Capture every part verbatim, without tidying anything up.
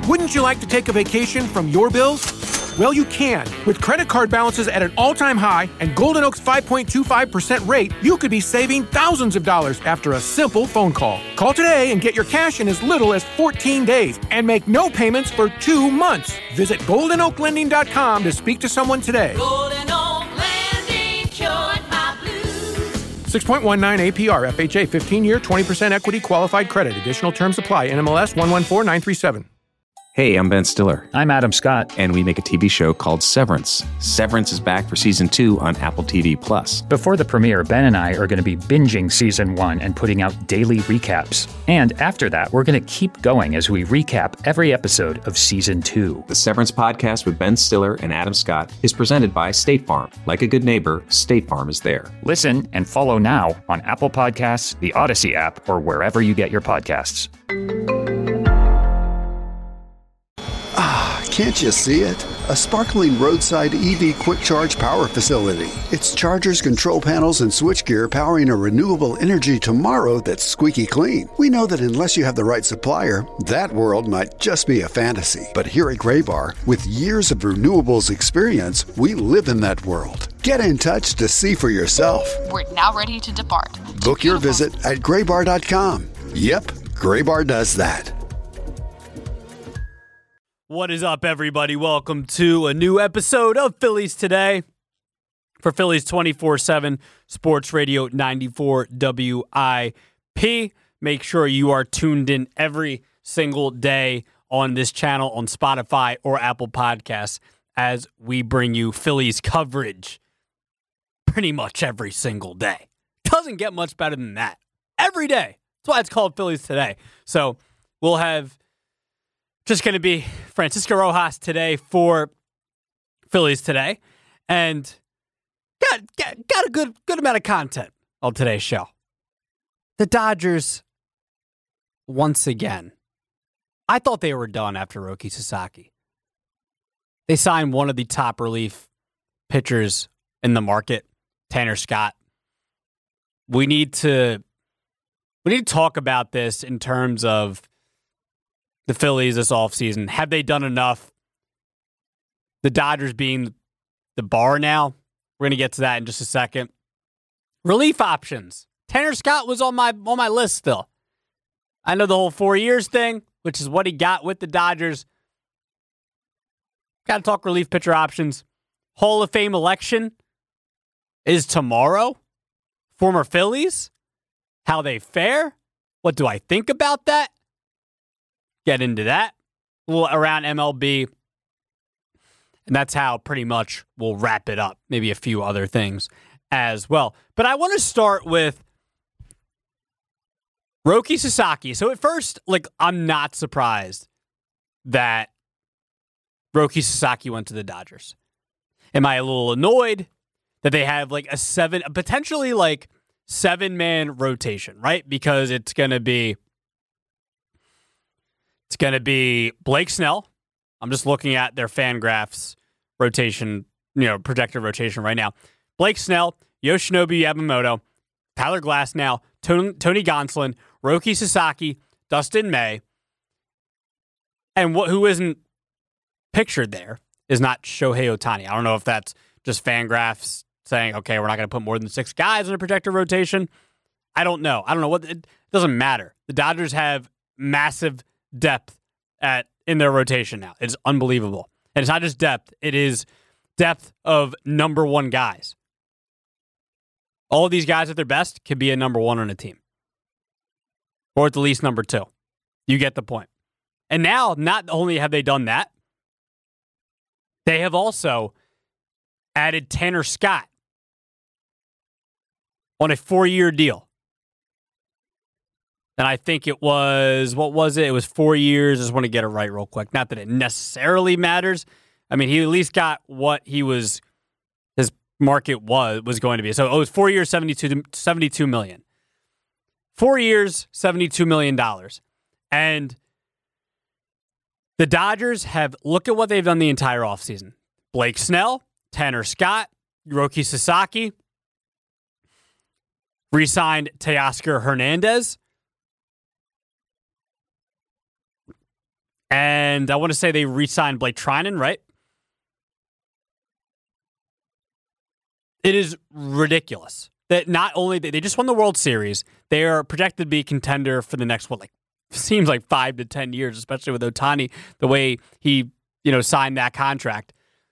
Wouldn't you like to take a vacation from your bills? Well, you can. With credit card balances at an all-time high and Golden Oak's five point two five percent rate, you could be saving thousands of dollars after a simple phone call. Call today and get your cash in as little as fourteen days and make no payments for two months. Visit golden oak lending dot com to speak to someone today. Golden Oak Lending, cured my blues. six point one nine A P R, F H A, fifteen-year, twenty percent equity qualified credit. Additional terms apply. N M L S one one four nine three seven. Hey, I'm Ben Stiller. I'm Adam Scott. And we make a T V show called Severance. Severance is back for season two on Apple T V Plus. Before the premiere, Ben and I are going to be binging season one and putting out daily recaps. And after that, we're going to keep going as we recap every episode of season two. The Severance podcast with Ben Stiller and Adam Scott is presented by State Farm. Like a good neighbor, State Farm is there. Listen and follow now on Apple Podcasts, the Odyssey app, or wherever you get your podcasts. Can't you see it? A sparkling roadside E V quick charge power facility. It's chargers, control panels, and switchgear powering a renewable energy tomorrow that's squeaky clean. We know that unless you have the right supplier, that world might just be a fantasy. But here at Graybar, with years of renewables experience, we live in that world. Get in touch to see for yourself. We're now ready to depart. Book your visit at graybar dot com. Yep, Graybar does that. What is up, everybody? Welcome to a new episode of Phillies Today for Phillies twenty-four seven Sports Radio ninety-four W I P. Make sure you are tuned in every single day on this channel on Spotify or Apple Podcasts as we bring you Phillies coverage pretty much every single day. Doesn't get much better than that. Every day. That's why it's called Phillies Today. So we'll have just going to be Francisco Rojas today for Phillies Today. And got, got, got a good, good amount of content on today's show. The Dodgers, once again, I thought they were done after Roki Sasaki. They signed one of the top relief pitchers in the market, Tanner Scott. We need to, we need to talk about this in terms of the Phillies this offseason. Have they done enough? The Dodgers being the bar now. We're going to get to that in just a second. Relief options. Tanner Scott was on my on my list still. I know the whole four years thing, which is what he got with the Dodgers. Got to talk relief pitcher options. Hall of Fame election is tomorrow. Former Phillies. How they fare. What do I think about that? Get into that. A little around M L B. And that's how pretty much we'll wrap it up. Maybe a few other things as well. But I want to start with Roki Sasaki. So at first, like, I'm not surprised that Roki Sasaki went to the Dodgers. Am I a little annoyed that they have like a seven, potentially like seven-man rotation, right? Because it's going to be It's going to be Blake Snell. I'm just looking at their Fangraphs rotation, you know, projected rotation right now. Blake Snell, Yoshinobu Yamamoto, Tyler Glasnow, Tony, Tony Gonsolin, Roki Sasaki, Dustin May. And what who isn't pictured there is not Shohei Ohtani. I don't know if that's just Fangraphs saying, okay, we're not going to put more than six guys in a projected rotation. I don't know. I don't know. what It doesn't matter. The Dodgers have massive depth at in their rotation now. It's unbelievable. And it's not just depth. It is depth of number one guys. All of these guys at their best could be a number one on a team. Or at the least number two. You get the point. And now, not only have they done that, they have also added Tanner Scott on a four-year deal. And I think it was, what was it? It was four years. I just want to get it right real quick. Not that it necessarily matters. I mean, he at least got what he was, his market was was going to be. So it was four years, seventy-two, seventy-two million dollars. Four years, seventy-two million dollars. And the Dodgers have, look at what they've done the entire offseason. Blake Snell, Tanner Scott, Roki Sasaki, re-signed Teoscar Hernandez. And I want to say they re-signed Blake Trinan, right? It is ridiculous that not only they just won the World Series, they are projected to be a contender for the next, what, like, seems like five to ten years, especially with Ohtani, the way he, you know, signed that contract.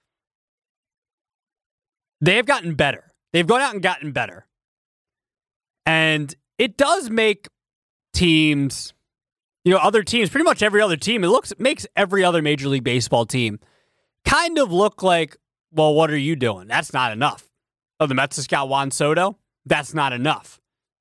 They have gotten better. They've gone out and gotten better. And it does make teams, you know, other teams, pretty much every other team, it looks it makes every other Major League Baseball team kind of look like, well, what are you doing? That's not enough. Oh, the Mets just got Juan Soto? That's not enough.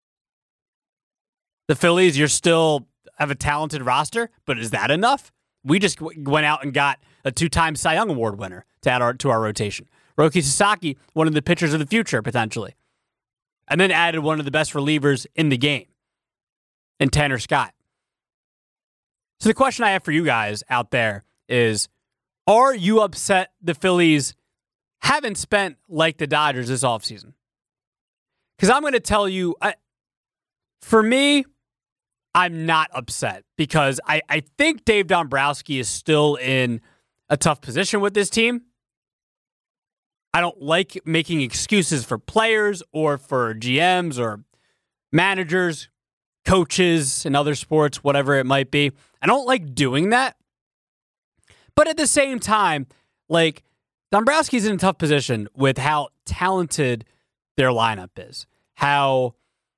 The Phillies, you're still have a talented roster, but is that enough? We just w- went out and got a two-time Cy Young Award winner to add our, to our rotation. Roki Sasaki, one of the pitchers of the future, potentially. And then added one of the best relievers in the game, in Tanner Scott. So the question I have for you guys out there is, are you upset the Phillies haven't spent like the Dodgers this offseason? Because I'm going to tell you, I, for me, I'm not upset because I, I think Dave Dombrowski is still in a tough position with this team. I don't like making excuses for players or for G Ms or managers, coaches in other sports, whatever it might be. I don't like doing that. But at the same time, like, Dombrowski's in a tough position with how talented their lineup is. How,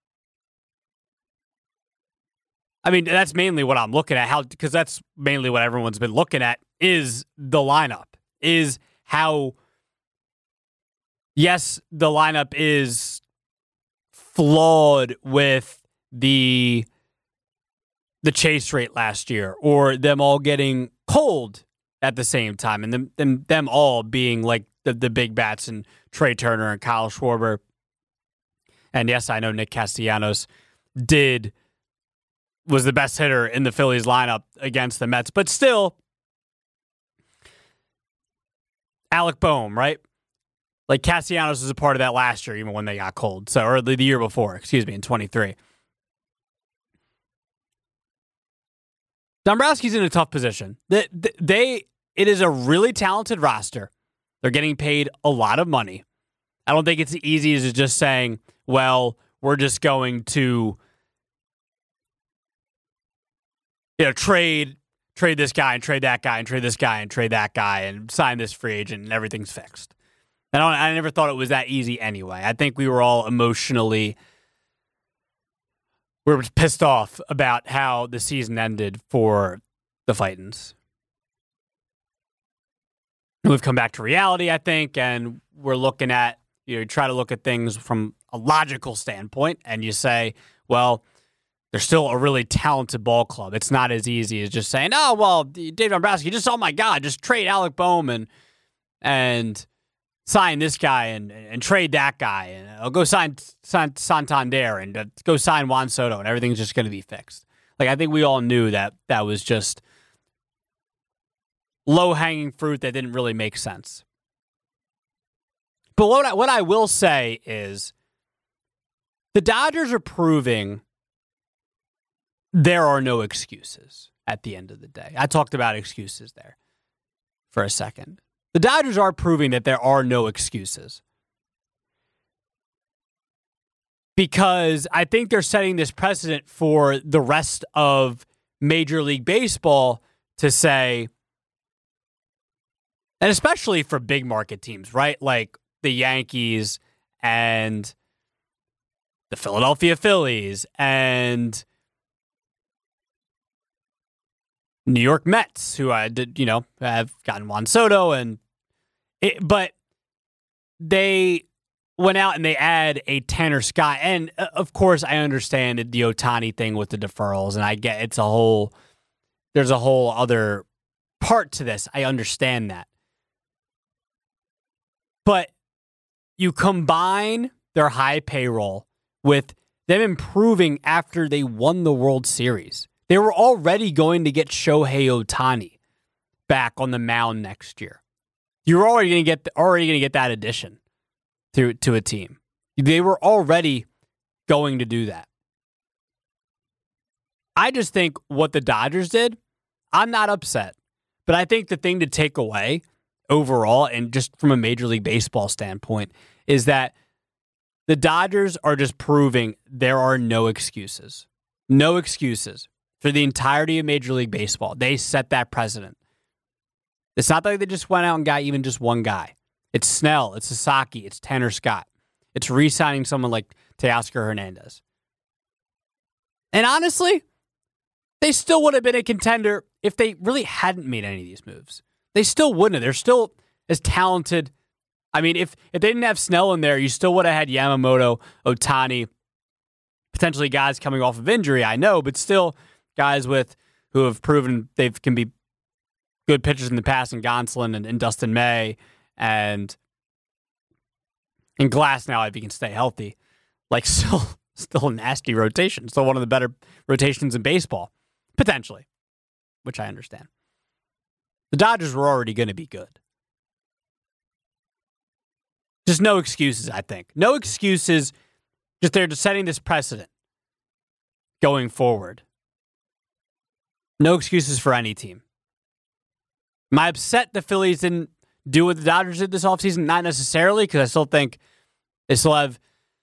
I mean, that's mainly what I'm looking at. How, because that's mainly what everyone's been looking at is the lineup. Is how, yes, the lineup is flawed with the the chase rate last year, or them all getting cold at the same time, and them them, them all being like the, the big bats and Trey Turner and Kyle Schwarber. And yes, I know Nick Castellanos did was the best hitter in the Phillies lineup against the Mets, but still, Alec Boehm, right? Like, Castellanos was a part of that last year, even when they got cold. So, or the year before, excuse me, in twenty-three. Dombrowski's in a tough position. They, they, it is a really talented roster. They're getting paid a lot of money. I don't think it's as easy as just saying, well, we're just going to, you know, trade, trade this guy and trade that guy and trade this guy and trade that guy and sign this free agent and everything's fixed. I don't, I never thought it was that easy anyway. I think we were all emotionally, we were pissed off about how the season ended for the Fightins. We've come back to reality, I think, and we're looking at, you know, you try to look at things from a logical standpoint, and you say, well, they're still a really talented ball club. It's not as easy as just saying, oh, well, Dave Dombrowski, just, oh my God, just trade Alec Boehm and, and sign this guy and, and trade that guy, and I'll go sign, sign Santander and uh, go sign Juan Soto, and everything's just going to be fixed. Like, I think we all knew that that was just low-hanging fruit that didn't really make sense. But what I, what I will say is the Dodgers are proving there are no excuses at the end of the day. I talked about excuses there for a second. The Dodgers are proving that there are no excuses. Because I think they're setting this precedent for the rest of Major League Baseball to say, and especially for big market teams, right? Like the Yankees and the Philadelphia Phillies and New York Mets, who I did, you know, have gotten Juan Soto, and it, but they went out and they add a Tanner Scott, and uh, of course I understand the Ohtani thing with the deferrals, and I get it's a whole, there's a whole other part to this. I understand that, but you combine their high payroll with them improving after they won the World Series. They were already going to get Shohei Ohtani back on the mound next year. You're already going to get already going to get that addition to to a team. They were already going to do that. I just think what the Dodgers did, I'm not upset. But I think the thing to take away overall, and just from a Major League Baseball standpoint, is that the Dodgers are just proving there are no excuses. No excuses for the entirety of Major League Baseball. They set that precedent. It's not like they just went out and got even just one guy. It's Snell, it's Sasaki, it's Tanner Scott. It's re-signing someone like Teoscar Hernandez. And honestly, they still would have been a contender if they really hadn't made any of these moves. They still wouldn't have. They're still as talented. I mean, if, if they didn't have Snell in there, you still would have had Yamamoto, Ohtani, potentially guys coming off of injury, I know, but still guys with who have proven they can be good pitchers in the past, and Gonsolin and, and Dustin May and and Glass now if he can stay healthy. Like still still a nasty rotation. Still one of the better rotations in baseball. Potentially. Which I understand. The Dodgers were already going to be good. Just no excuses, I think. No excuses. Just they're just setting this precedent going forward. No excuses for any team. Am I upset the Phillies didn't do what the Dodgers did this offseason? Not necessarily, because I still think they still have...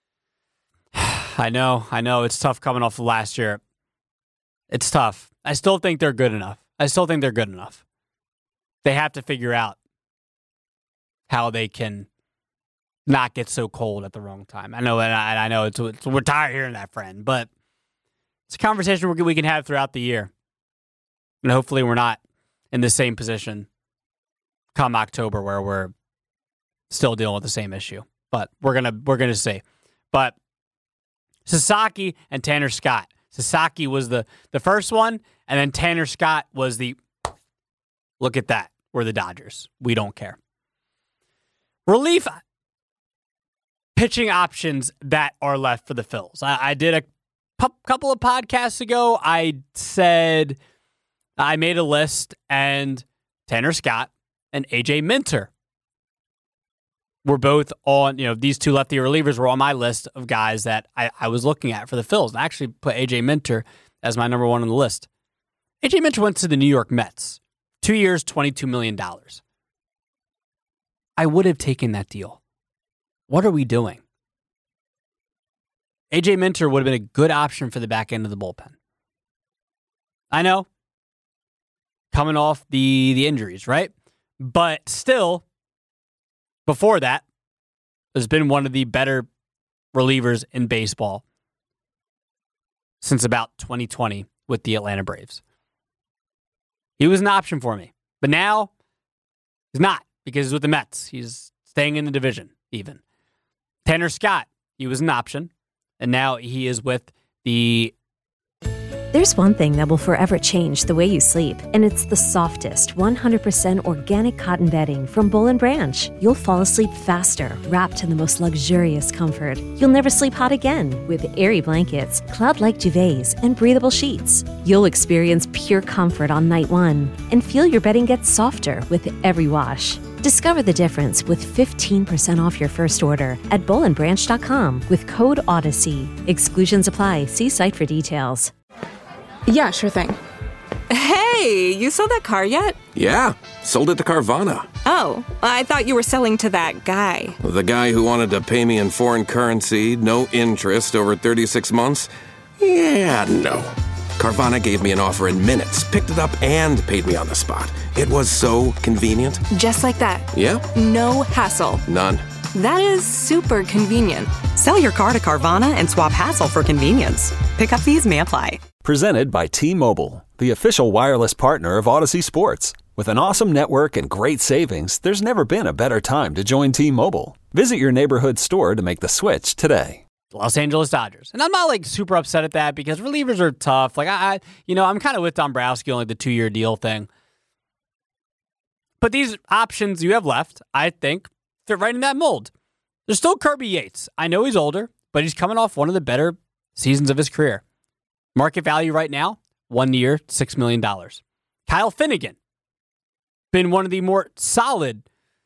I know, I know, it's tough coming off of last year. It's tough. I still think they're good enough. I still think they're good enough. They have to figure out how they can not get so cold at the wrong time. I know, and I, I know it's, it's we're tired of hearing that, friend, but it's a conversation we we can have throughout the year. And hopefully we're not in the same position come October where we're still dealing with the same issue. But we're gonna we're gonna see. But Sasaki and Tanner Scott. Sasaki was the, the first one, and then Tanner Scott was the look at that. We're the Dodgers. We don't care. Relief pitching options that are left for the Phils. I, I did a pu- couple of podcasts ago. I said I made a list, and Tanner Scott and A J Minter were both on, you know, these two lefty relievers were on my list of guys that I, I was looking at for the Phils. And I actually put A J Minter as my number one on the list. A J Minter went to the New York Mets. Two years, twenty-two million dollars. I would have taken that deal. What are we doing? A J Minter would have been a good option for the back end of the bullpen. I know. Coming off the, the injuries, right? But still, before that, has been one of the better relievers in baseball since about twenty twenty with the Atlanta Braves. He was an option for me. But now, he's not, because he's with the Mets. He's staying in the division, even. Tanner Scott, he was an option, and now he is with the... There's one thing that will forever change the way you sleep, and it's the softest, one hundred percent organic cotton bedding from Boll and Branch. You'll fall asleep faster, wrapped in the most luxurious comfort. You'll never sleep hot again with airy blankets, cloud-like duvets, and breathable sheets. You'll experience pure comfort on night one and feel your bedding get softer with every wash. Discover the difference with fifteen percent off your first order at boll and branch dot com with code Odyssey. Exclusions apply. See site for details. Yeah, sure thing. Hey, you sold that car yet? Yeah, sold it to Carvana. Oh, I thought you were selling to that guy. The guy who wanted to pay me in foreign currency, no interest, over thirty-six months? Yeah, no. Carvana gave me an offer in minutes, picked it up, and paid me on the spot. It was so convenient. Just like that. Yeah. No hassle. None. That is super convenient. Sell your car to Carvana and swap hassle for convenience. Pickup fees may apply. Presented by T-Mobile, the official wireless partner of Odyssey Sports. With an awesome network and great savings, there's never been a better time to join T-Mobile. Visit your neighborhood store to make the switch today. Los Angeles Dodgers. And I'm not like super upset at that because relievers are tough. Like I, I you know, I'm kind of with Dombrowski on like the two-year deal thing. But these options you have left, I think, fit right in that mold. There's still Kirby Yates. I know he's older, but he's coming off one of the better seasons of his career. Market value right now, one year, six million dollars. Kyle Finnegan, been one of the more solid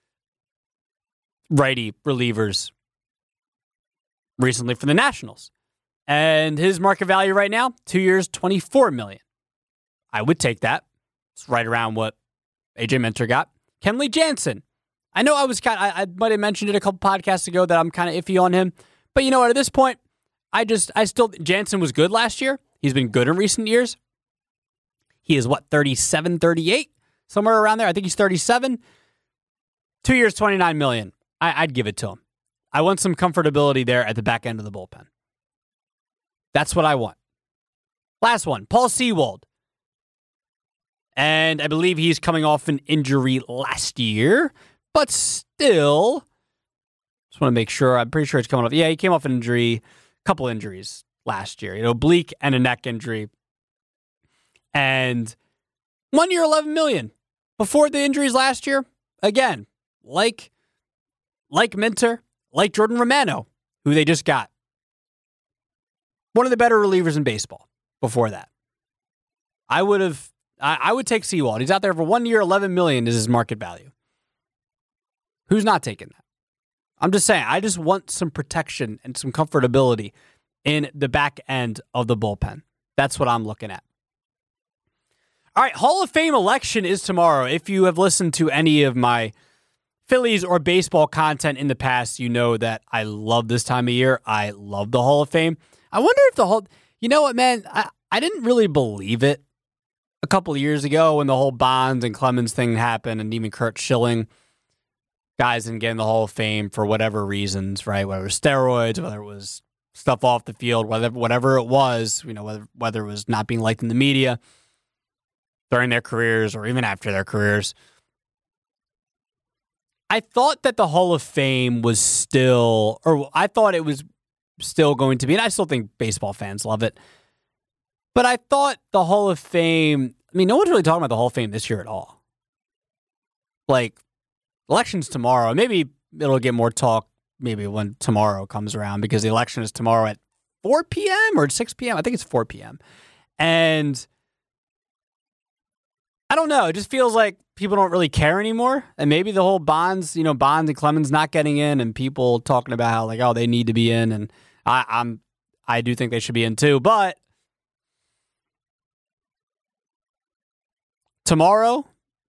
righty relievers recently for the Nationals. And his market value right now, two years, twenty-four million dollars. I would take that. It's right around what A J Minter got. Kenley Jansen. I know I was kind of, I, I might have mentioned it a couple podcasts ago that I'm kind of iffy on him. But you know what? At this point, I just, I still, Jansen was good last year. He's been good in recent years. He is what, thirty-seven, thirty-eight? Somewhere around there. I think he's thirty-seven. Two years, twenty-nine million dollars. I, I'd give it to him. I want some comfortability there at the back end of the bullpen. That's what I want. Last one, Paul Sewald. And I believe he's coming off an injury last year, but still, just want to make sure. I'm pretty sure it's coming off. Yeah, he came off an injury, a couple injuries last year, an oblique and a neck injury. And one year, eleven million dollars. Before the injuries last year, again, like, like Minter, like Jordan Romano, who they just got. One of the better relievers in baseball before that. I would have, I, I would take Sewald. He's out there for one year, eleven million dollars is his market value. Who's not taking that? I'm just saying, I just want some protection and some comfortability in the back end of the bullpen. That's what I'm looking at. All right, Hall of Fame election is tomorrow. If you have listened to any of my Phillies or baseball content in the past, you know that I love this time of year. I love the Hall of Fame. I wonder if the whole, you know what, man, I, I didn't really believe it a couple of years ago when the whole Bonds and Clemens thing happened, and even Curt Schilling, guys didn't get in the Hall of Fame for whatever reasons, right? Whether it was steroids, whether it was stuff off the field, whether whatever it was, you know, whether whether it was not being liked in the media during their careers or even after their careers. I thought that the Hall of Fame was still, or I thought it was still going to be, and I still think baseball fans love it, but I thought the Hall of Fame, I mean, no one's really talking about the Hall of Fame this year at all. Like, election's tomorrow. Maybe it'll get more talk maybe when tomorrow comes around, because the election is tomorrow at four p.m. or six p.m. I think it's four p.m. And I don't know. It just feels like people don't really care anymore. And maybe the whole Bonds, you know, Bonds and Clemens not getting in, and people talking about how, like, oh, they need to be in. And I, I'm, I do think they should be in too. But tomorrow,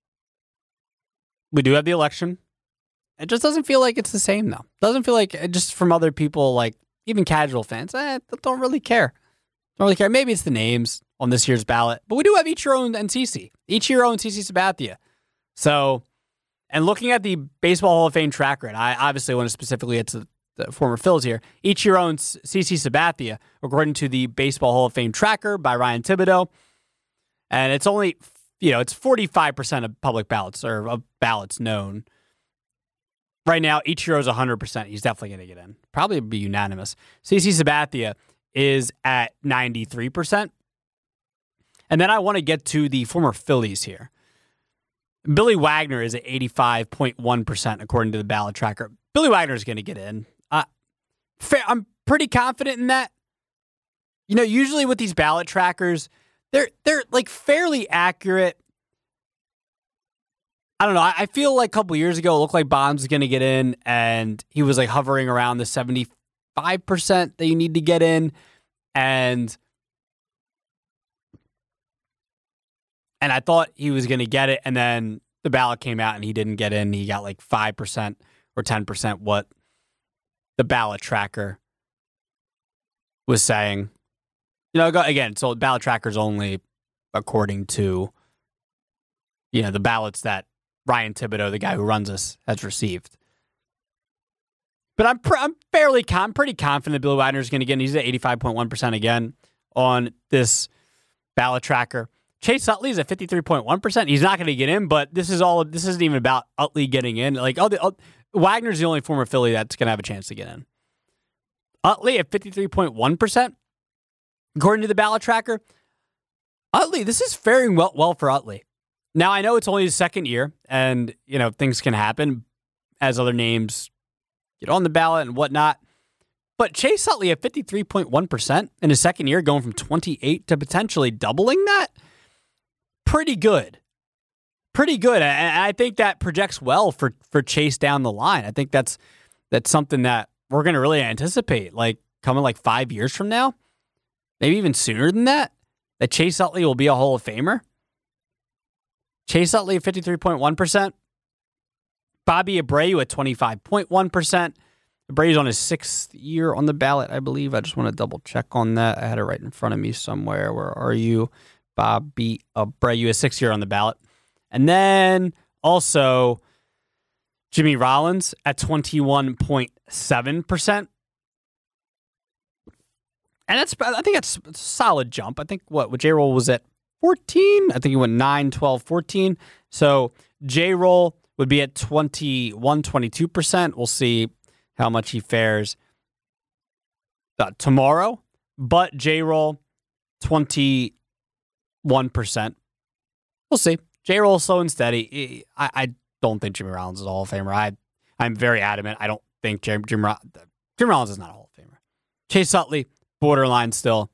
we do have the election. It just doesn't feel like it's the same, though. Doesn't feel like, it just from other people, like even casual fans, eh, don't really care. Don't really care. Maybe it's the names on this year's ballot, but we do have Ichiro and C C. Ichiro and C C Sabathia. So, and looking at the Baseball Hall of Fame track record, I obviously want to specifically get to the former Phils here. Ichiro and C C Sabathia, according to the Baseball Hall of Fame tracker by Ryan Thibodeau, and it's only, you know, it's forty-five percent of public ballots, or of ballots known. Right now, Ichiro's one hundred percent. He's definitely going to get in. Probably be unanimous. C C Sabathia is at ninety-three percent. And then I want to get to the former Phillies here. Billy Wagner is at eighty-five point one percent according to the ballot tracker. Billy Wagner is going to get in. Uh, fair, I'm pretty confident in that. You know, usually with these ballot trackers, they're they're like fairly accurate. I don't know. I, I feel like a couple years ago, it looked like Bonds was going to get in, and he was like hovering around the seventy-five percent that you need to get in. And And I thought he was going to get it, and then the ballot came out and he didn't get in. He got like five percent or ten percent what the ballot tracker was saying. You know, again, so the ballot tracker's only according to, you know, the ballots that Ryan Thibodeau, the guy who runs us, has received. But I'm pr- I'm fairly com- pretty confident Billy Wagner is going to get in. He's at eighty-five point one percent again on this ballot tracker. Chase Utley's at fifty-three point one percent. He's not going to get in, but this is all. This isn't even about Utley getting in. Like, all the, all, Wagner's the only former Philly that's going to have a chance to get in. Utley at fifty-three point one percent, according to the ballot tracker. Utley, this is faring well, well for Utley. Now, I know it's only his second year, and, you know, things can happen as other names get on the ballot and whatnot. But Chase Utley at fifty-three point one percent in his second year, going from twenty-eight to potentially doubling that. Pretty good. Pretty good. And I think that projects well for, for Chase down the line. I think that's that's something that we're going to really anticipate, like coming like five years from now, maybe even sooner than that, that Chase Utley will be a Hall of Famer. Chase Utley at fifty-three point one percent. Bobby Abreu at twenty-five point one percent. Abreu's on his sixth year on the ballot, I believe. I just want to double check on that. I had it right in front of me somewhere. Where are you? Bobby Abreu, his sixth year on the ballot. And then also Jimmy Rollins at twenty-one point seven percent. And that's, I think that's a solid jump. I think what, J-Roll was at fourteen. I think he went nine, twelve, fourteen. So J-Roll would be at twenty-one, twenty-two percent. We'll see how much he fares uh, tomorrow. But J-Roll, twenty-one percent. We'll see. J-Roll slow and steady. I, I don't think Jimmy Rollins is a Hall of Famer. I, I'm very adamant. I don't think Jim, Jim, Jim Rollins is not a Hall of Famer. Chase Utley, borderline still.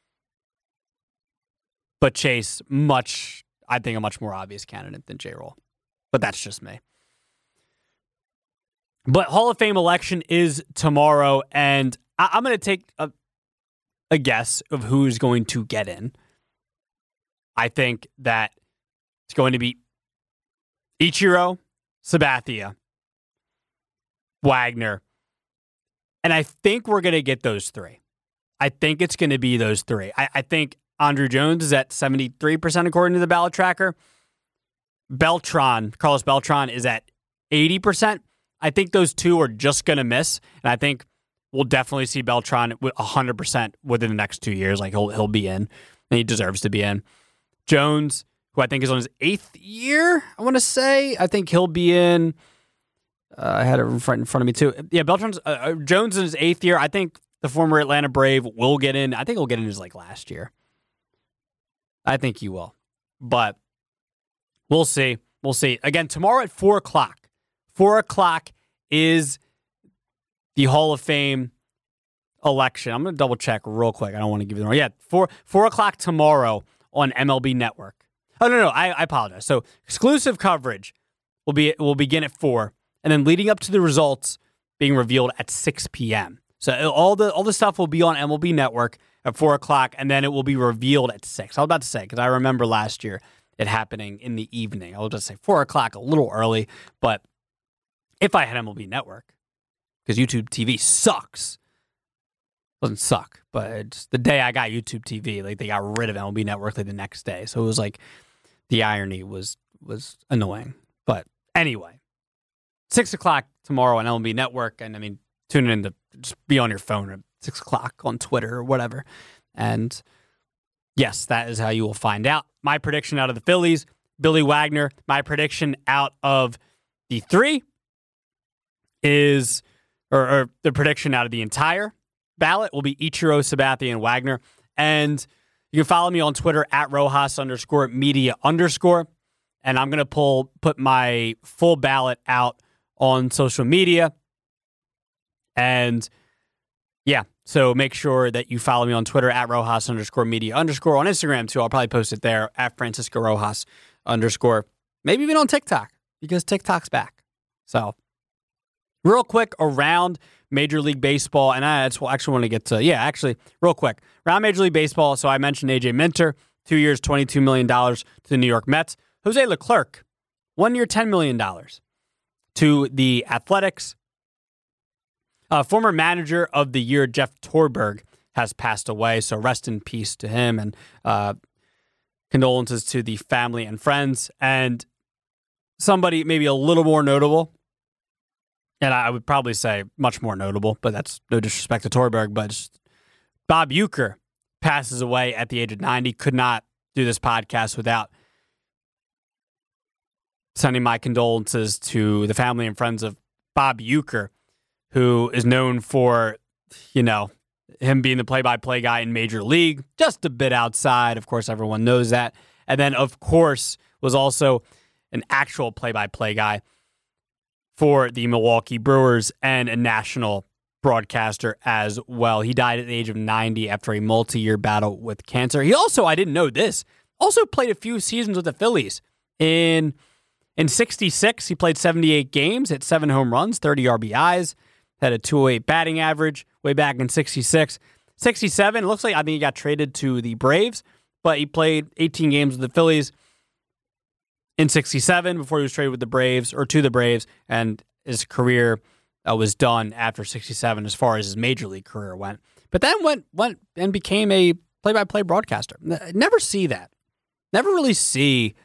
But Chase, much, I think a much more obvious candidate than J-Roll. But that's just me. But Hall of Fame election is tomorrow, and I- I'm going to take a, a guess of who's going to get in. I think that it's going to be Ichiro, Sabathia, Wagner, and I think we're going to get those three. I think it's going to be those three. I, I think Andruw Jones is at seventy-three percent according to the ballot tracker. Beltran, Carlos Beltran is at eighty percent. I think those two are just going to miss, and I think we'll definitely see Beltran one hundred percent within the next two years. Like, he'll he'll be in, and he deserves to be in. Jones, who I think is on his eighth year, I want to say. I think he'll be in. Uh, I had it in front, in front of me, too. Yeah, Beltran's, uh, Jones in his eighth year. I think the former Atlanta Brave will get in. I think he'll get in his, like, last year. I think he will. But we'll see. We'll see. Again, tomorrow at four o'clock. four o'clock is the Hall of Fame election. I'm going to double check real quick. I don't want to give you the wrong. Yeah, four, four o'clock tomorrow on M L B Network. Oh, no, no, I, I apologize. So exclusive coverage will be will begin at four, and then leading up to the results being revealed at six p.m. So all the all the stuff will be on M L B Network at four o'clock, and then it will be revealed at six. I was about to say, because I remember last year it happening in the evening. I will just say four o'clock, a little early, but if I had M L B Network, because YouTube T V sucks. Doesn't suck, but it's the day I got YouTube T V, like they got rid of M L B Network like the next day. So it was like the irony was was annoying. But anyway, six o'clock tomorrow on M L B Network, and I mean, tune in to just be on your phone at six o'clock on Twitter or whatever. And yes, that is how you will find out. My prediction out of the Phillies, Billy Wagner. My prediction out of the three is, or, or the prediction out of the entire ballot will be Ichiro, Sabathia, and Wagner. And you can follow me on Twitter at Rojas underscore media underscore. And I'm going to pull, put my full ballot out on social media. And yeah, so make sure that you follow me on Twitter at Rojas underscore media underscore. On Instagram too, I'll probably post it there at Francisco Rojas underscore. Maybe even on TikTok, because TikTok's back. So real quick around Major League Baseball, and I actually want to get to, yeah, actually, real quick. Around Major League Baseball, so I mentioned A J Minter, two years, twenty-two million dollars to the New York Mets. Jose Leclerc, one year, ten million dollars to the Athletics. Uh, former manager of the year, Jeff Torberg, has passed away, so rest in peace to him, and uh, condolences to the family and friends. And somebody maybe a little more notable, and I would probably say much more notable, but that's no disrespect to Torberg, but just Bob Uecker passes away at the age of ninety. Could not do this podcast without sending my condolences to the family and friends of Bob Uecker, who is known for, you know, him being the play-by-play guy in Major League, just a bit outside. Of course, everyone knows that. And then, of course, was also an actual play-by-play guy for the Milwaukee Brewers and a national broadcaster as well. He died at the age of ninety after a multi-year battle with cancer. He also, I didn't know this, also played a few seasons with the Phillies. In in sixty-six, he played seventy-eight games, hit seven home runs, thirty R B Is, had a two oh eight batting average way back in sixty-six. sixty-seven, it looks like I think he got traded to the Braves, but he played eighteen games with the Phillies. in sixty-seven before he was traded with the Braves or to the Braves, and his career uh, was done after sixty-seven as far as his major league career went. But then went went and became a play-by-play broadcaster. Never see that. Never really see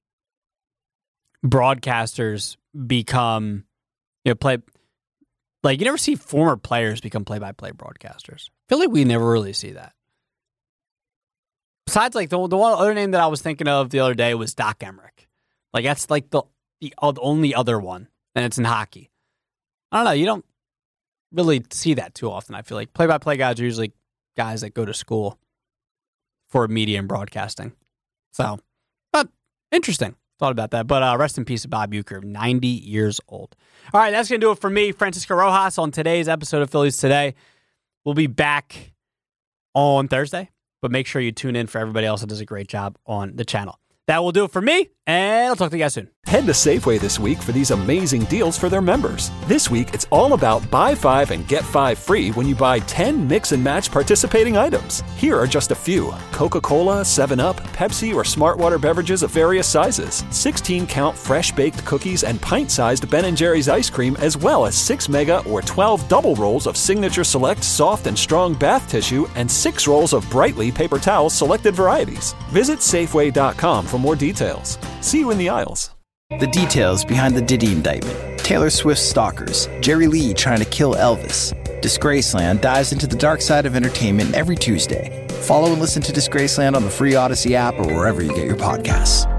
broadcasters become, you know, play like you never see former players become play-by-play broadcasters. I feel like we never really see that. Besides, like the the one other name that I was thinking of the other day was Doc Emmerich. Like that's like the the only other one, and it's in hockey. I don't know. You don't really see that too often. I feel like play-by-play guys are usually guys that go to school for media and broadcasting. So, but interesting. Thought about that. But uh, rest in peace to Bob Uecker, ninety years old. All right, that's going to do it for me, Francisco Rojas, on today's episode of Phillies Today. We'll be back on Thursday, but make sure you tune in for everybody else that does a great job on the channel. That will do it for me, and I'll talk to you guys soon. Head to Safeway this week for these amazing deals for their members. This week, it's all about buy five and get five free when you buy ten mix and match participating items. Here are just a few: Coca-Cola, seven up, Pepsi, or Smartwater beverages of various sizes, sixteen count fresh-baked cookies and pint-sized Ben and Jerry's ice cream, as well as six mega or twelve double rolls of Signature Select soft and strong bath tissue and six rolls of Brightly paper towels selected varieties. Visit Safeway dot com for more details. See you in the aisles. The details behind the Diddy indictment, Taylor Swift's stalkers, Jerry Lee trying to kill Elvis. Disgraceland dives into the dark side of entertainment every Tuesday. Follow and listen to Disgraceland on the free Odyssey app or wherever you get your podcasts.